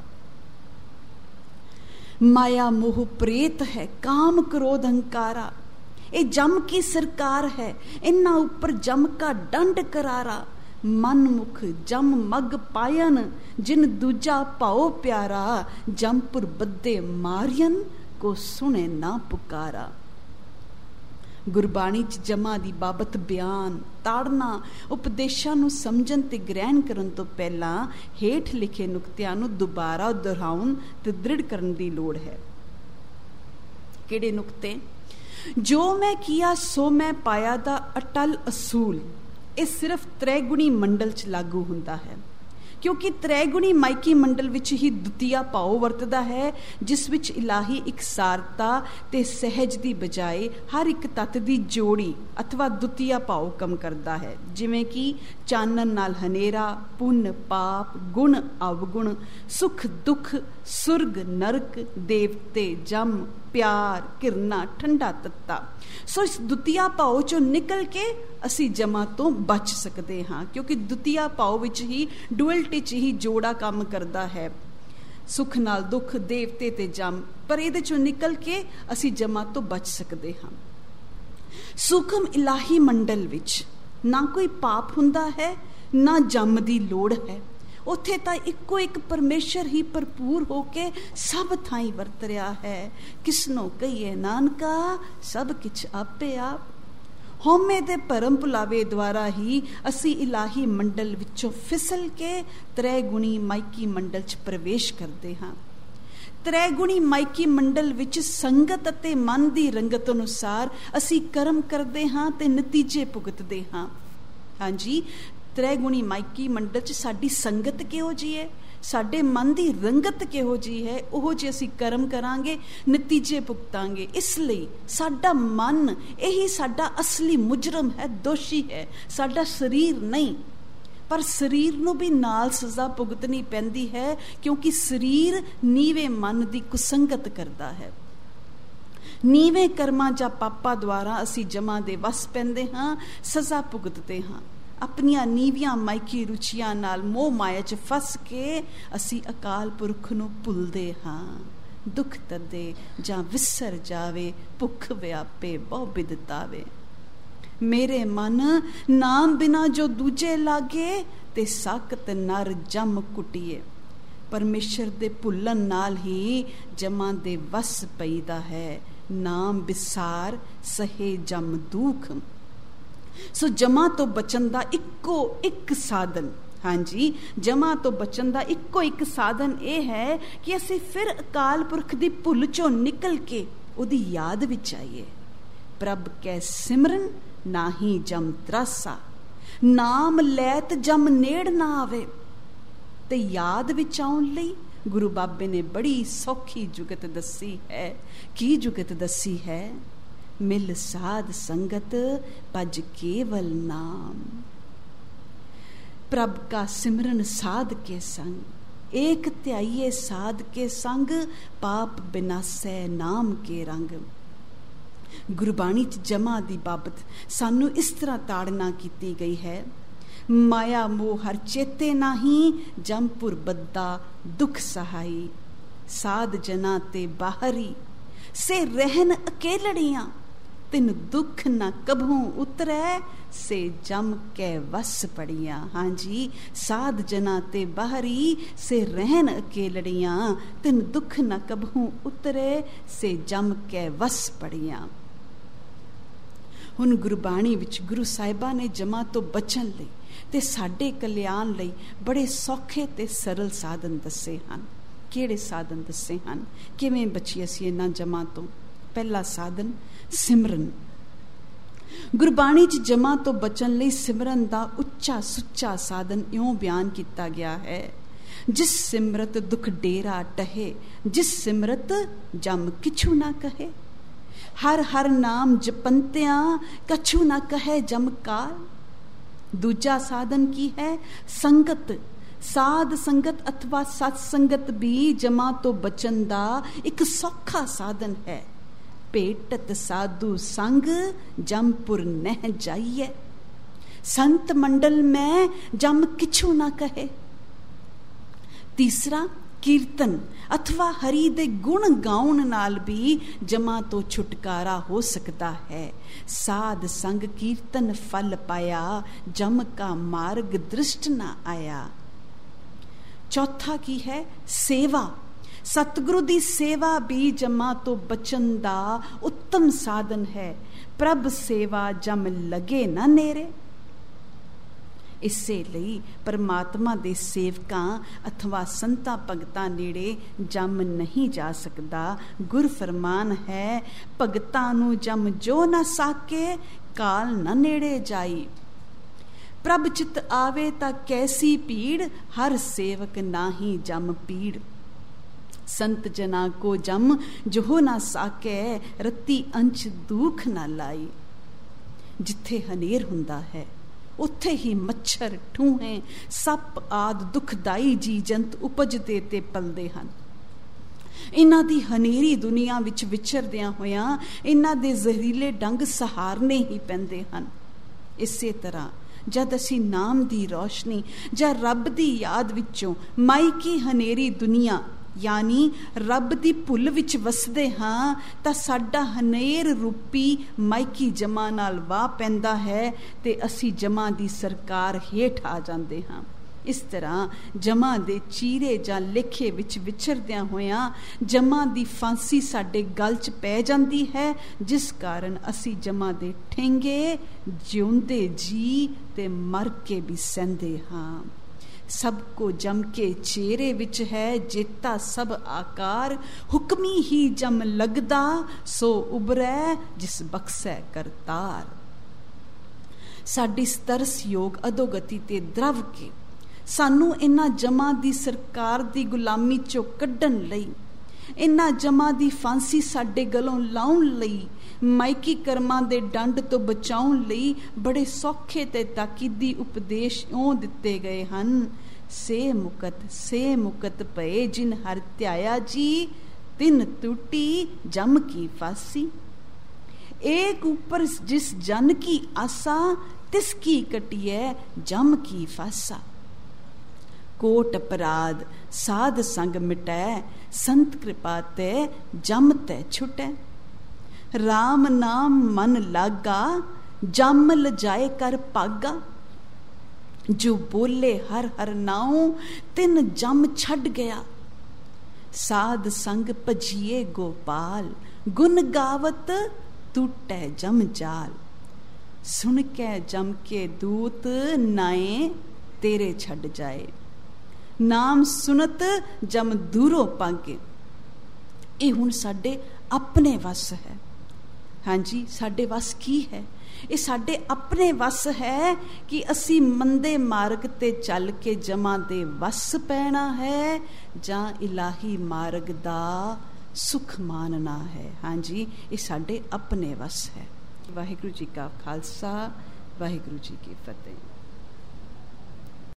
ਮਾਇਆ ਮੋਹ ਪ੍ਰੇਤ ਹੈ, ਕਾਮ ਕ੍ਰੋਧ ਹੰਕਾਰਾ। ਇਹ ਜਮ ਕੀ ਸਰਕਾਰ ਹੈ, ਇਹਨਾਂ ਉੱਪਰ ਜਮ ਕਾ ਡੰਡ ਕਰਾਰਾ। ਮਨ ਮੁਖ ਜਮ ਮਗ ਪਾਇਨ, ਜਿਨ ਦੂਜਾ ਭਾਉ ਪਿਆਰਾ। ਜਮਪੁਰ ਬੱਦੇ ਮਾਰੀਅਨ, ਕੋ ਸੁਣੇ ਨਾ ਪੁਕਾਰਾ। ਗੁਰਬਾਣੀ 'ਚ ਜਮਾਂ ਦੀ ਬਾਬਤ ਬਿਆਨ, ਤਾੜਨਾ, ਉਪਦੇਸ਼ਾਂ ਨੂੰ ਸਮਝਣ ਤੇ ਗ੍ਰਹਿਣ ਕਰਨ ਤੋਂ ਪਹਿਲਾਂ ਹੇਠ ਲਿਖੇ ਨੁਕਤਿਆਂ ਨੂੰ ਦੁਬਾਰਾ ਦੁਹਰਾਉਣ ਤੇ ਦ੍ਰਿੜ ਕਰਨ ਦੀ ਲੋੜ ਹੈ। ਕਿਹੜੇ ਨੁਕਤੇ? ਜੋ ਮੈਂ ਕੀਆ ਸੋ ਮੈਂ ਪਾਇਆ ਦਾ ਅਟਲ ਅਸੂਲ ਇਹ ਸਿਰਫ ਤ੍ਰੈਗੁਣੀ ਮੰਡਲ 'ਚ ਲਾਗੂ ਹੁੰਦਾ ਹੈ, ਕਿਉਂਕਿ ਤ੍ਰੈਗੁਣੀ ਮਾਇਕੀ ਮੰਡਲ ਵਿੱਚ ਹੀ ਦੁਤੀਆ ਭਾਉ ਵਰਤਦਾ ਹੈ, ਜਿਸ ਵਿੱਚ ਇਲਾਹੀ ਇਕਸਾਰਤਾ ਤੇ ਸਹਿਜ ਦੀ ਬਜਾਏ ਹਰ ਇੱਕ ਤੱਤ ਦੀ ਜੋੜੀ ਅਥਵਾ ਦੁਤੀਆ ਭਾਉ ਕੰਮ ਕਰਦਾ ਹੈ। ਜਿਵੇਂ ਕਿ ਚਾਨਣ ਨਾਲ ਹਨੇਰਾ, ਪੁੰਨ ਪਾਪ, ਗੁਣ ਅਵਗੁਣ, ਸੁਖ ਦੁੱਖ, ਸੁਰਗ ਨਰਕ, ਦੇਵਤੇ ਜਮ, ਪਿਆਰ ਘਿਰਨਾ, ਠੰਡਾ ਤੱਤਾ। ਸੋ ਇਸ ਦੁਤੀਆ ਭਾਉ ਚੋਂ ਨਿਕਲ ਕੇ ਅਸੀਂ ਜਮਾਂ ਤੋਂ ਬਚ ਸਕਦੇ ਹਾਂ, ਕਿਉਂਕਿ ਦੁਤੀਆ ਭਾਉ ਵਿੱਚ ਹੀ ਡੁਅਲਟੀ 'ਚ ਹੀ ਜੋੜਾ ਕੰਮ ਕਰਦਾ ਹੈ, ਸੁਖ ਨਾਲ ਦੁੱਖ, ਦੇਵਤੇ ਤੇ ਜਮ। ਪਰ ਇਹਦੇ ਚੋਂ ਨਿਕਲ ਕੇ ਅਸੀਂ ਜਮਾਂ ਤੋਂ ਬਚ ਸਕਦੇ ਹਾਂ। ਸੂਖਮ ਇਲਾਹੀ ਮੰਡਲ ਵਿੱਚ ਨਾ ਕੋਈ ਪਾਪ ਹੁੰਦਾ ਹੈ, ਨਾ ਜਮ ਦੀ ਲੋੜ ਹੈ। ਉੱਥੇ ਤਾਂ ਇੱਕੋ ਇੱਕ ਪਰਮੇਸ਼ਰ ਹੀ ਭਰਪੂਰ ਹੋ ਕੇ ਸਭ ਥਾਈਂ ਵਰਤ ਰਿਹਾ ਹੈ। ਕਿਸਨੋਂ ਕਹੀਏ ਨਾਨਕਾ, ਸਭ ਕਿਛ ਆਪੇ ਆਪ। ਹਉਮੈ ਦੇ ਭਰਮ ਭੁਲਾਵੇ ਦੁਆਰਾ ਹੀ ਅਸੀਂ ਇਲਾਹੀ ਮੰਡਲ ਵਿੱਚੋਂ ਫਿਸਲ ਕੇ ਤ੍ਰੈਗੁਣੀ ਮਾਇਕੀ ਮੰਡਲ 'ਚ ਪ੍ਰਵੇਸ਼ ਕਰਦੇ ਹਾਂ। ਤ੍ਰੈਗੁਣੀ ਮਾਇਕੀ ਮੰਡਲ ਵਿੱਚ ਸੰਗਤ ਅਤੇ ਮਨ ਦੀ ਰੰਗਤ ਅਨੁਸਾਰ ਅਸੀਂ ਕਰਮ ਕਰਦੇ ਹਾਂ ਤੇ ਨਤੀਜੇ ਭੁਗਤਦੇ ਹਾਂ। ਹਾਂਜੀ, ਤ੍ਰੈਗੁਣੀ ਮਾਇਕੀ ਮੰਡਲ 'ਚ ਸਾਡੀ ਸੰਗਤ ਕਿਹੋ ਜਿਹੀ ਹੈ? ਸਾਡੇ ਮਨ ਦੀ ਰੰਗਤ ਕਿਹੋ ਜਿਹੀ ਹੈ, ਉਹ ਜੇ ਅਸੀਂ ਕਰਮ ਕਰਾਂਗੇ ਨਤੀਜੇ ਭੁਗਤਾਂਗੇ। ਇਸ ਲਈ ਸਾਡਾ ਮਨ ਇਹੀ ਸਾਡਾ ਅਸਲੀ ਮੁਜਰਮ ਹੈ, ਦੋਸ਼ੀ ਹੈ, ਸਾਡਾ ਸਰੀਰ ਨਹੀਂ। ਪਰ ਸਰੀਰ ਨੂੰ ਵੀ ਨਾਲ ਸਜ਼ਾ ਭੁਗਤਣੀ ਪੈਂਦੀ ਹੈ, ਕਿਉਂਕਿ ਸਰੀਰ ਨੀਵੇਂ ਮਨ ਦੀ ਕੁਸੰਗਤ ਕਰਦਾ ਹੈ। ਨੀਵੇਂ ਕਰਮਾਂ ਜਾਂ ਪਾਪਾਂ ਦੁਆਰਾ ਅਸੀਂ ਜਮਾਂ ਦੇ ਵਸ ਪੈਂਦੇ ਹਾਂ, ਸਜ਼ਾ ਭੁਗਤਦੇ ਹਾਂ। ਆਪਣੀਆਂ ਨੀਵੀਆਂ ਮਾਇਕੀ ਰੁਚੀਆਂ ਨਾਲ ਮੋਹ ਮਾਇਆ 'ਚ ਫਸ ਕੇ ਅਸੀਂ ਅਕਾਲ ਪੁਰਖ ਨੂੰ ਭੁੱਲਦੇ ਹਾਂ। ਦੁੱਖ ਤਦੇ ਜਾਂ ਵਿਸਰ ਜਾਵੇ, ਭੁੱਖ ਵਿਆਪੇ ਬਹੁ ਬਿਦਤਾਵੇ। ਮੇਰੇ ਮਨ ਨਾਮ ਬਿਨਾ ਜੋ ਦੂਜੇ ਲਾਗੇ, ਤੇ ਸਾਕਤ ਨਰ ਜਮ ਕੁਟੀਏ। ਪਰਮੇਸ਼ਰ ਦੇ ਭੁੱਲਣ ਨਾਲ ਹੀ ਜਮਾਂ ਦੇ ਵਸ ਪਈਦਾ ਹੈ। ਨਾਮ ਵਿਸਾਰ ਸਹੇ ਜਮ ਦੁਖ। ਸੋ ਜਮਾਂ ਤੋਂ ਬਚਣ ਦਾ ਇੱਕੋ ਇੱਕ ਸਾਧਨ, ਹਾਂਜੀ, ਜਮਾਂ ਤੋਂ ਬਚਣ ਦਾ ਇੱਕੋ ਇੱਕ ਸਾਧਨ ਇਹ ਹੈ ਕਿ ਅਸੀਂ ਫਿਰ ਅਕਾਲ ਪੁਰਖ ਦੀ ਭੁੱਲ ਚੋਂ ਨਿਕਲ ਕੇ ਉਹਦੀ ਯਾਦ ਵਿੱਚ ਆਈਏ। ਪ੍ਰਭ ਕੈ ਸਿਮਰਨ ਨਾਹੀ ਜਮ ਤਰਾਸਾ, ਨਾਮ ਲੈਤ ਜਮ ਨੇੜ ਨਾ ਆਵੇ। ਤੇ ਯਾਦ ਵਿੱਚ ਆਉਣ ਲਈ ਗੁਰੂ ਬਾਬੇ ਨੇ ਬੜੀ ਸੌਖੀ ਜੁਗਤ ਦੱਸੀ ਹੈ। ਕੀ ਜੁਗਤ ਦੱਸੀ ਹੈ? ਮਿਲ ਸਾਧ ਸੰਗਤ ਭਜ ਕੇਵਲ ਨਾਮ। ਪ੍ਰਭ का सिमरन साध के संग, एक ध्याइए साध के संग, पाप बिनासै नाम के रंग। ਗੁਰਬਾਣੀ 'ਚ ਜਮਾਂ ਦੀ ਬਾਬਤ ਸਾਨੂੰ ਇਸ ਤਰ੍ਹਾਂ ਤਾੜਨਾ ਕੀਤੀ ਗਈ ਹੈ। ਮਾਇਆ ਮੋਹ ਹਰ ਚੇਤੇ ਨਾਹੀ, ਜਮਪੁਰ ਬੱਦਾ ਦੁਖ ਸਹਾਈ। ਸਾਧ ਜਨਾ ਤੇ ਬਾਹਰੀ, ਸੇ ਰਹਿਨ ਅਕੇਲੜੀਆਂ। ਤਿਨ ਦੁੱਖ ਨਾ ਕਭੂ ਉਤਰੈ, ਸੇ ਜਮ ਕੈ ਵਸ ਪੜੀਆਂ। ਹਾਂਜੀ, ਸਾਧ ਜਨਾ ਤੇ ਬਾਹਰੀ, ਸੇ ਰਹਿਨ ਅਕੇਲੜੀਆਂ। ਤਿਨ ਦੁੱਖ ਨਾ ਕਭੂ ਉਤਰੈ, ਸੇ ਜਮ ਕੈ ਵਸ ਪੜੀਆਂ। ਹੁਣ ਗੁਰਬਾਣੀ ਵਿੱਚ ਗੁਰੂ ਸਾਹਿਬਾਂ ਨੇ ਜਮਾਂ ਤੋਂ ਬਚਣ ਲਈ ਤੇ ਸਾਡੇ ਕਲਿਆਣ ਲਈ ਬੜੇ ਸੌਖੇ ਤੇ ਸਰਲ ਸਾਧਨ ਦੱਸੇ ਹਨ। ਕਿਹੜੇ ਸਾਧਨ ਦੱਸੇ ਹਨ? ਕਿਵੇਂ ਬਚੀਏ ਅਸੀਂ ਇਹਨਾਂ ਜਮਾਂ ਤੋਂ? ਪਹਿਲਾ ਸਾਧਨ ਸਿਮਰਨ। ਗੁਰਬਾਣੀ 'ਚ ਜਮਾਂ ਤੋਂ ਬਚਣ ਲਈ ਸਿਮਰਨ ਦਾ ਉੱਚਾ ਸੁੱਚਾ ਸਾਧਨ ਇਉਂ ਬਿਆਨ ਕੀਤਾ ਗਿਆ ਹੈ। ਜਿਸ ਸਿਮਰਤ ਦੁਖ ਡੇਰਾ ਟਹੇ, ਜਿਸ ਸਿਮਰਤ ਜਮ ਕਿਛੂ ਨਾ ਕਹੇ। ਹਰ ਹਰ ਨਾਮ ਜਪੰਤਿਆਂ, ਕਛੂ ਨਾ ਕਹੇ ਜਮ ਕਾਲ। ਦੂਜਾ ਸਾਧਨ ਕੀ ਹੈ? ਸੰਗਤ। ਸਾਧ ਸੰਗਤ ਅਥਵਾ ਸਤ ਸੰਗਤ ਵੀ ਜਮਾਂ ਤੋਂ ਬਚਣ ਦਾ ਇੱਕ ਸੌਖਾ ਸਾਧਨ ਹੈ। ਭੇਟਤ ਸਾਧੂ ਸੰਗ, ਜਮਪੁਰ ਨਹਿ ਜਾਈਏ। ਸੰਤ ਮੰਡਲ ਮੈਂ ਜਮ ਕਿਛੂ ਨਾ ਕਹੇ। ਤੀਸਰਾ ਕੀਰਤਨ ਅਥਵਾ ਹਰੀ ਦੇ ਗੁਣ ਗਾਉਣ ਨਾਲ ਵੀ ਜਮਾਂ ਤੋਂ ਛੁਟਕਾਰਾ ਹੋ ਸਕਦਾ ਹੈ। ਸਾਧ ਸੰਗ ਕੀਰਤਨ ਫਲ ਪਾਇਆ, ਜਮ ਕਾ ਮਾਰਗ ਦ੍ਰਿਸ਼ਟ ਨਾ ਆਇਆ। ਚੌਥਾ ਕੀ ਹੈ? ਸੇਵਾ। ਸਤਿਗੁਰੂ ਦੀ ਸੇਵਾ ਵੀ ਜਮਾਂ ਤੋਂ ਬਚਣ ਦਾ ਉੱਤਮ ਸਾਧਨ ਹੈ। ਪ੍ਰਭ ਸੇਵਾ ਜਮ ਲਗੇ ਨਾ ਨੇਰੇ। ਇਸੇ ਲਈ ਪਰਮਾਤਮਾ ਦੇ ਸੇਵਕਾਂ ਅਥਵਾ ਸੰਤਾਂ ਭਗਤਾਂ ਨੇੜੇ ਜਮ ਨਹੀਂ ਜਾ ਸਕਦਾ। ਗੁਰ ਫਰਮਾਨ ਹੈ, ਭਗਤਾਂ ਨੂੰ ਜਮ ਜੋ ਨਾ ਸਾਕੇ, ਕਾਲ ਨਾ ਨੇੜੇ ਜਾਈ। ਪ੍ਰਭ ਚਿਤ ਆਵੇ ਤਾਂ ਕੈਸੀ ਭੀੜ, ਹਰ ਸੇਵਕ ਨਾਹੀ ਜਮ ਪੀੜ। ਸੰਤ ਜਨਾ ਕੋ ਜਮ ਜੋ ਨਾ ਸਾਕੇ, ਰਤੀ ਅੰਚ ਦੁਖ ਨਾ ਲਾਈ। ਜਿੱਥੇ ਹਨੇਰ ਹੁੰਦਾ ਹੈ ਉੱਥੇ ਹੀ ਮੱਛਰ, ਠੂਹੇ, ਸੱਪ ਆਦਿ ਦੁਖਦਾਈ ਜੀ ਜੰਤ ਉਪਜਦੇ ਤੇ ਪਲਦੇ ਹਨ। ਇਹਨਾਂ ਦੀ ਹਨੇਰੀ ਦੁਨੀਆ ਵਿੱਚ ਵਿਚਰਦਿਆਂ ਹੋਇਆਂ ਇਹਨਾਂ ਦੇ ਜ਼ਹਿਰੀਲੇ ਡੰਗ ਸਹਾਰਨੇ ਹੀ ਪੈਂਦੇ ਹਨ। ਇਸੇ ਤਰ੍ਹਾਂ ਜਦ ਅਸੀਂ ਨਾਮ ਦੀ ਰੌਸ਼ਨੀ ਜਾਂ ਰੱਬ ਦੀ ਯਾਦ ਵਿੱਚੋਂ ਮਾਇਕੀ ਹਨੇਰੀ ਦੁਨੀਆ ਯਾਨੀ ਰੱਬ ਦੀ ਭੁੱਲ ਵਿੱਚ ਵਸਦੇ ਹਾਂ ਤਾਂ ਸਾਡਾ ਹਨੇਰ ਰੂਪੀ ਮਾਇਕੀ ਜਮਾਂ ਨਾਲ ਵਾਹ ਪੈਂਦਾ ਹੈ ਤੇ ਅਸੀਂ ਜਮਾਂ ਦੀ ਸਰਕਾਰ ਹੇਠ ਆ ਜਾਂਦੇ ਹਾਂ। ਇਸ ਤਰ੍ਹਾਂ ਜਮਾਂ ਦੇ ਚੀਰੇ ਜਾਂ ਲੇਖੇ ਵਿੱਚ ਵਿਚਰਦਿਆਂ ਹੋਇਆਂ ਜਮਾਂ ਦੀ ਫਾਂਸੀ ਸਾਡੇ ਗਲ 'ਚ ਪੈ ਜਾਂਦੀ ਹੈ, ਜਿਸ ਕਾਰਨ ਅਸੀਂ ਜਮਾਂ ਦੇ ਠੇਂਗੇ ਜਿਉਂਦੇ ਜੀ ਤੇ ਮਰ ਕੇ ਵੀ ਸਹਿੰਦੇ ਹਾਂ। ਸਭ ਕੋ ਜਮ ਕੇ ਚੇਰੇ ਵਿੱਚ ਹੈ, ਜੇਤਾ ਸਭ ਆਕਾਰ। ਹੁਕਮੀ ਹੀ ਜਮ ਲੱਗਦਾ, ਸੋ ਉਬਰੈ ਜਿਸ ਬਖਸ਼ੈ ਕਰਤਾਰ। ਸਾਡੀ ਤਰਸਯੋਗ ਅਧੋਗਤੀ ਤੇ ਦਰਵ ਕੇ ਸਾਨੂੰ ਇਹਨਾਂ ਜਮਾਂ ਦੀ ਸਰਕਾਰ ਦੀ ਗੁਲਾਮੀ ਚੋਂ ਕੱਢਣ ਲਈ, ਇਹਨਾਂ ਜਮਾਂ ਦੀ ਫਾਂਸੀ ਸਾਡੇ ਗਲੋਂ ਲਾਉਣ ਲਈ, ਮਾਇਕੀ ਕਰਮਾਂ ਦੇ ਡੰਡ ਤੋਂ ਬਚਾਉਣ ਲਈ ਬੜੇ ਸੌਖੇ ਤੇ ਤਾਕੀਦੀ ਉਪਦੇਸ਼ ਇਉਂ ਦਿੱਤੇ ਗਏ ਹਨ। ਸੇ ਮੁਕਤ ਪਏ ਜਿਨ ਹਰ ਧਿਆਇਆ ਜੀ, ਤਿਨ ਟੂਟੀ ਜਮ ਕੀ ਫਾਸੀ। एक ऊपर जिस जन की आशा, तिसकी कटिए जम की फासा। कोट अपराध साध संग मिटै, संत कृपा ते जम ते छुटै। राम नाम मन लागा, जम लजाए कर पागा। जो बोले हर हर नाऊ, तिन जम छड़ गया। साध संग भजिए गोपाल, गुन गावत टूटै जम जाल। सुन कै जम के दूत, नाए तेरे छड़ जाए। नाम सुनत जम दूरों पागे। ਇਹ ਹੁਣ ਸਾਡੇ ਆਪਣੇ ਵਸ ਹੈ। ਹਾਂਜੀ, ਸਾਡੇ ਵਸ ਕੀ ਹੈ? ਇਹ ਸਾਡੇ ਆਪਣੇ ਵਸ ਹੈ ਕਿ ਅਸੀਂ ਮੰਦੇ ਮਾਰਗ ਤੇ ਚੱਲ ਕੇ ਜਮਾਂ ਦੇ ਵਸ ਪੈਣਾ ਹੈ ਜਾਂ ਇਲਾਹੀ ਮਾਰਗ ਦਾ ਸੁਖ ਮਾਨਣਾ ਹੈ। ਹਾਂਜੀ, ਇਹ ਸਾਡੇ ਆਪਣੇ ਵਸ ਹੈ। ਵਾਹਿਗੁਰੂ ਜੀ ਕਾ ਖਾਲਸਾ, ਵਾਹਿਗੁਰੂ ਜੀ ਕੀ ਫਤਿਹ।